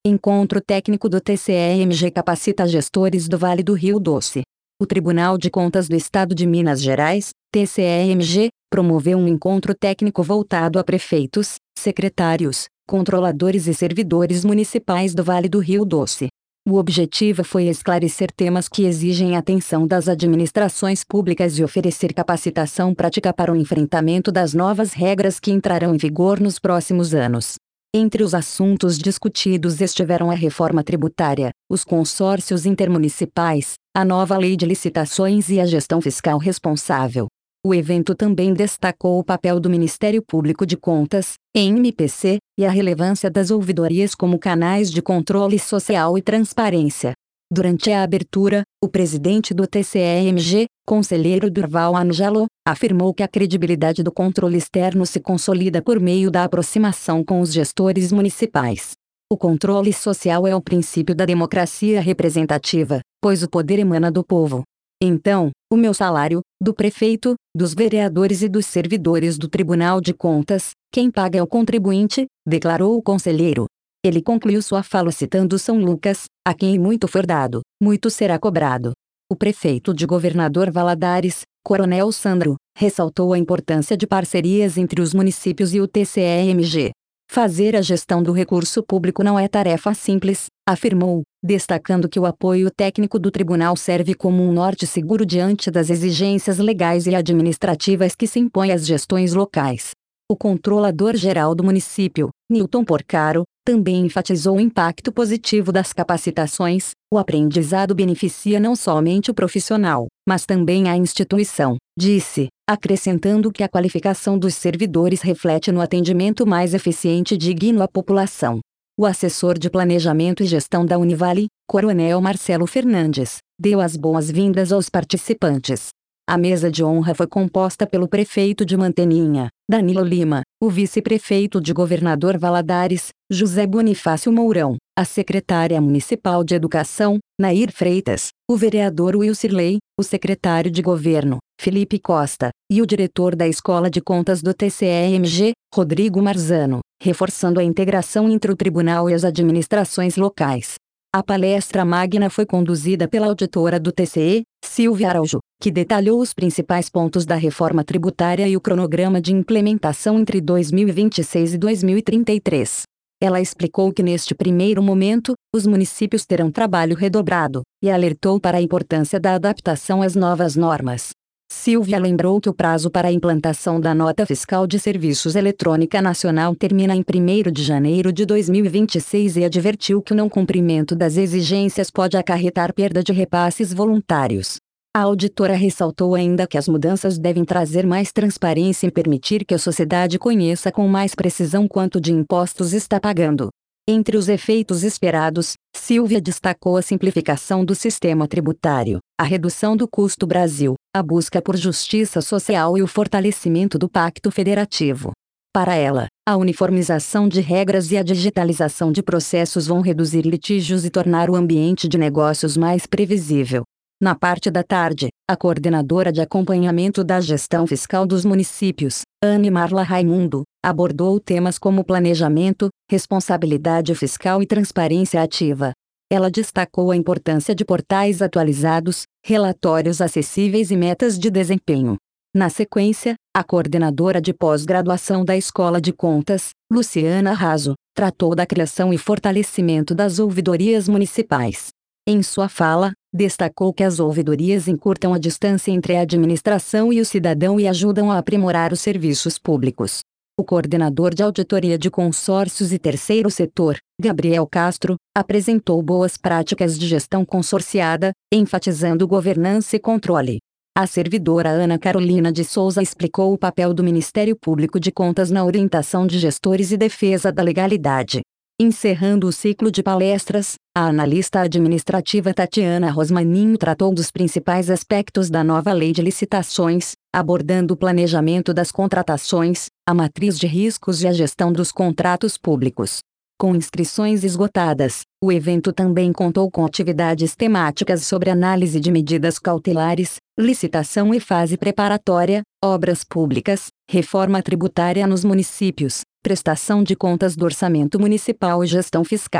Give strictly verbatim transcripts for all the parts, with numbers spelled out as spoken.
Encontro técnico do T C E M G capacita gestores do Vale do Rio Doce. O Tribunal de Contas do Estado de Minas Gerais, T C E M G, promoveu um encontro técnico voltado a prefeitos, secretários, controladores e servidores municipais do Vale do Rio Doce. O objetivo foi esclarecer temas que exigem atenção das administrações públicas e oferecer capacitação prática para o enfrentamento das novas regras que entrarão em vigor nos próximos anos. Entre os assuntos discutidos estiveram a reforma tributária, os consórcios intermunicipais, a nova lei de licitações e a gestão fiscal responsável. O evento também destacou o papel do Ministério Público de Contas, M P C, e a relevância das ouvidorias como canais de controle social e transparência. Durante a abertura, o presidente do T C E M G, conselheiro Durval Ângelo, afirmou que a credibilidade do controle externo se consolida por meio da aproximação com os gestores municipais. O controle social é o princípio da democracia representativa, pois o poder emana do povo. Então, o meu salário, do prefeito, dos vereadores e dos servidores do Tribunal de Contas, quem paga é o contribuinte, declarou o conselheiro. Ele concluiu sua fala citando São Lucas: a quem muito for dado, muito será cobrado. O prefeito de Governador Valadares, Coronel Sandro, ressaltou a importância de parcerias entre os municípios e o T C E M G. Fazer a gestão do recurso público não é tarefa simples, afirmou, destacando que o apoio técnico do tribunal serve como um norte seguro diante das exigências legais e administrativas que se impõem às gestões locais. O controlador-geral do município, Nilton Porcaro, também enfatizou o impacto positivo das capacitações. O aprendizado beneficia não somente o profissional, mas também a instituição, disse, acrescentando que a qualificação dos servidores reflete no atendimento mais eficiente e digno à população. O assessor de Planejamento e Gestão da Univale, Coronel Marcelo Fernandes, deu as boas-vindas aos participantes. A mesa de honra foi composta pelo prefeito de Manteninha, Danilo Lima, o vice-prefeito de Governador Valadares, José Bonifácio Mourão, a secretária municipal de Educação, Nair Freitas, o vereador Wilcirley, o secretário de Governo, Felipe Costa, e o diretor da Escola de Contas do T C E M G, Rodrigo Marzano, reforçando a integração entre o tribunal e as administrações locais. A palestra magna foi conduzida pela auditora do T C E, Silvia Araújo, que detalhou os principais pontos da reforma tributária e o cronograma de implementação entre dois mil e vinte e seis e dois mil e trinta e três. Ela explicou que neste primeiro momento, os municípios terão trabalho redobrado, e alertou para a importância da adaptação às novas normas. Silvia lembrou que o prazo para a implantação da Nota Fiscal de Serviços Eletrônica Nacional termina em primeiro de janeiro de dois mil e vinte e seis e advertiu que o não cumprimento das exigências pode acarretar perda de repasses voluntários. A auditora ressaltou ainda que as mudanças devem trazer mais transparência e permitir que a sociedade conheça com mais precisão quanto de impostos está pagando. Entre os efeitos esperados, Silvia destacou a simplificação do sistema tributário, a redução do custo Brasil, a busca por justiça social e o fortalecimento do Pacto Federativo. Para ela, a uniformização de regras e a digitalização de processos vão reduzir litígios e tornar o ambiente de negócios mais previsível. Na parte da tarde, a coordenadora de acompanhamento da gestão fiscal dos municípios, Anne Marla Raimundo, abordou temas como planejamento, responsabilidade fiscal e transparência ativa. Ela destacou a importância de portais atualizados, relatórios acessíveis e metas de desempenho. Na sequência, a coordenadora de pós-graduação da Escola de Contas, Luciana Raso, tratou da criação e fortalecimento das ouvidorias municipais. Em sua fala, destacou que as ouvidorias encurtam a distância entre a administração e o cidadão e ajudam a aprimorar os serviços públicos. O coordenador de auditoria de consórcios e terceiro setor, Gabriel Castro, apresentou boas práticas de gestão consorciada, enfatizando governança e controle. A servidora Ana Carolina de Souza explicou o papel do Ministério Público de Contas na orientação de gestores e defesa da legalidade. Encerrando o ciclo de palestras, a analista administrativa Tatiana Rosmaninho tratou dos principais aspectos da nova lei de licitações, abordando o planejamento das contratações, a matriz de riscos e a gestão dos contratos públicos. Com inscrições esgotadas, o evento também contou com atividades temáticas sobre análise de medidas cautelares, licitação e fase preparatória, obras públicas, reforma tributária nos municípios, prestação de contas do orçamento municipal e gestão fiscal.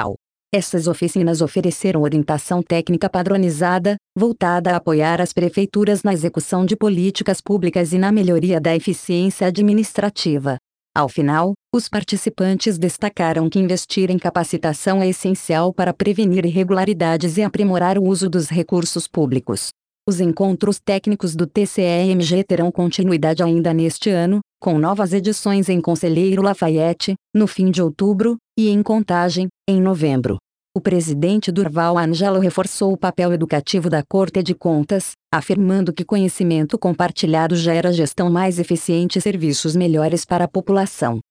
Essas oficinas ofereceram orientação técnica padronizada, voltada a apoiar as prefeituras na execução de políticas públicas e na melhoria da eficiência administrativa. Ao final, os participantes destacaram que investir em capacitação é essencial para prevenir irregularidades e aprimorar o uso dos recursos públicos. Os encontros técnicos do T C E M G terão continuidade ainda neste ano, com novas edições em Conselheiro Lafayette, no fim de outubro, e em Contagem, em novembro. O presidente Durval Ângelo reforçou o papel educativo da Corte de Contas, afirmando que conhecimento compartilhado gera gestão mais eficiente e serviços melhores para a população.